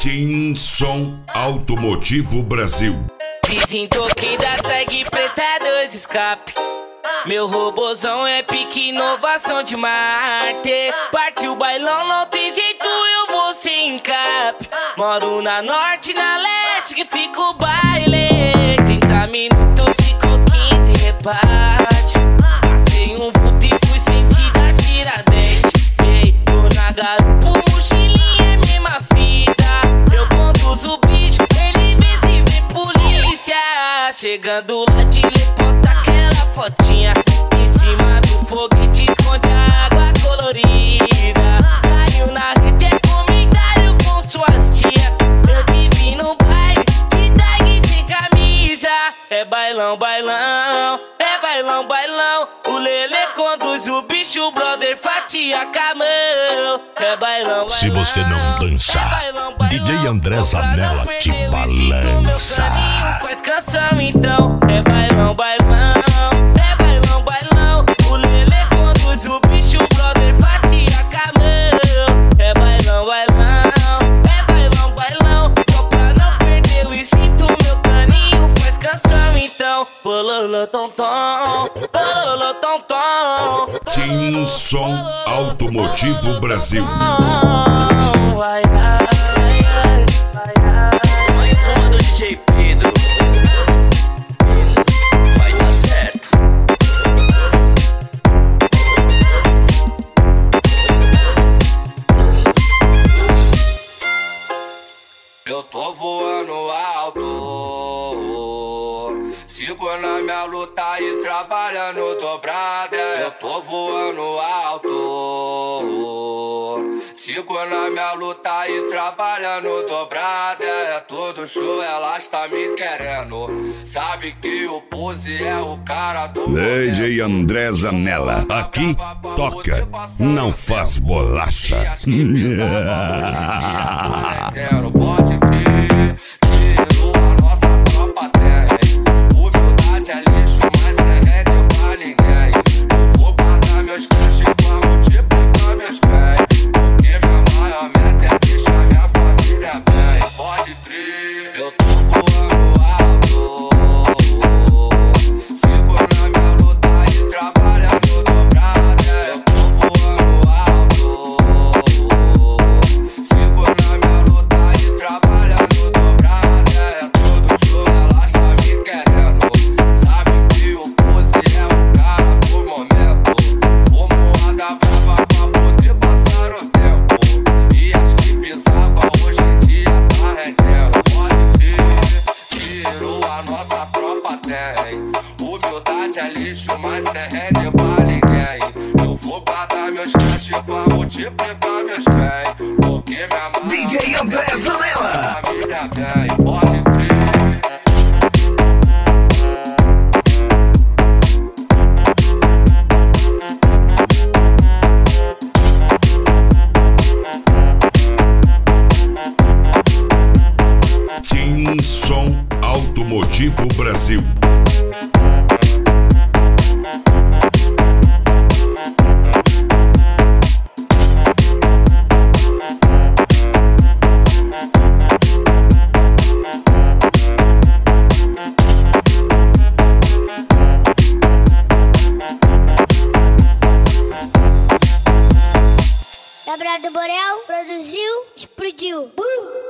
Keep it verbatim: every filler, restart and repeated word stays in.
Tim Som Automotivo Brasil. Desentoquei da tag preta dois escape. Meu robozão é pique inovação de Marte. Partiu o bailão, não tem jeito, eu vou sem cap. Moro na norte, na leste, que fica o baile. trinta minutos ficou quinze, reparte. Passei um vulto e fui sentido a Tiradentes. Ei, tô na garupa, mochilinha é mesma fita. Eu conduzo o bicho, ele vê se vê polícia. Chegando lá de lê, posta aquela fotinha. Em cima do foguete esconde a água colorida. Caiu na rede, é comentário com suas tia. Eu te vi no baile, de tag sem camisa. É bailão, bailão, é bailão, bailão. O Lelê conduz o bicho, o brother fatia camão. É bailão, bailão. Se você não dançar, é bailão, bailão. D J André Zanella te balança. Faz canção então, é bailão, bailão, é bailão, bailão. O Lelê conduz o bicho, o brother fatia camão. É bailão, bailão, é bailão, bailão. Só pra não perder o instinto, meu caninho faz canção então. Bololô, tom, tom, bololô, tom, tom. Tim Som Automotivo Brasil. Vai, vai, vai, vai. Mais uma do D J Pedro. Vai dar certo. Eu tô voando alto, sigo na minha luta e trabalhando dobrada. Eu tô voando alto, sigo na minha luta e trabalhando dobrada. É todo show, ela está me querendo. Sabe que o Pose é o cara do D J André Zanella, aqui toca, não faz bolacha. Pode crer, que a nossa tropa tem. Humildade é lixo, mas é rede pra ninguém. Eu vou pagar meus cash pra multiplicar meus bens. Porque minha maior meta é deixar minha família bem. Pode crer, eu tô voando alto, sigo na minha luta e trabalhando dobrada. Eu tô voando alto, sigo na minha luta e trabalhando dobrada. É todo show, ela está me querendo. Sabe que o Pose é o cara do momento. Vou moada brava pra poder passar o tempo. E as que pisava hoje em dia tá rendendo. Pode crer, tiro a nossa tropa tem. Humildade é lixo, mas é rende pra ninguém. Eu vou guardar meus cash pra multiplicar meus bens. Porque minha mãe D J André Zanella. família bem, pode crer. Tim Som Automotivo Brasil. Gabriel do Borel produziu, explodiu. Uh!